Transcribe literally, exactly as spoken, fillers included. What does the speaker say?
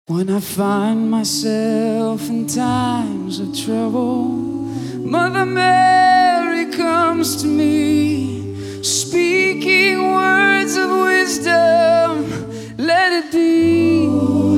When I find myself in times of trouble, Mother Mary comes to me, speaking words of wisdom. Let it be.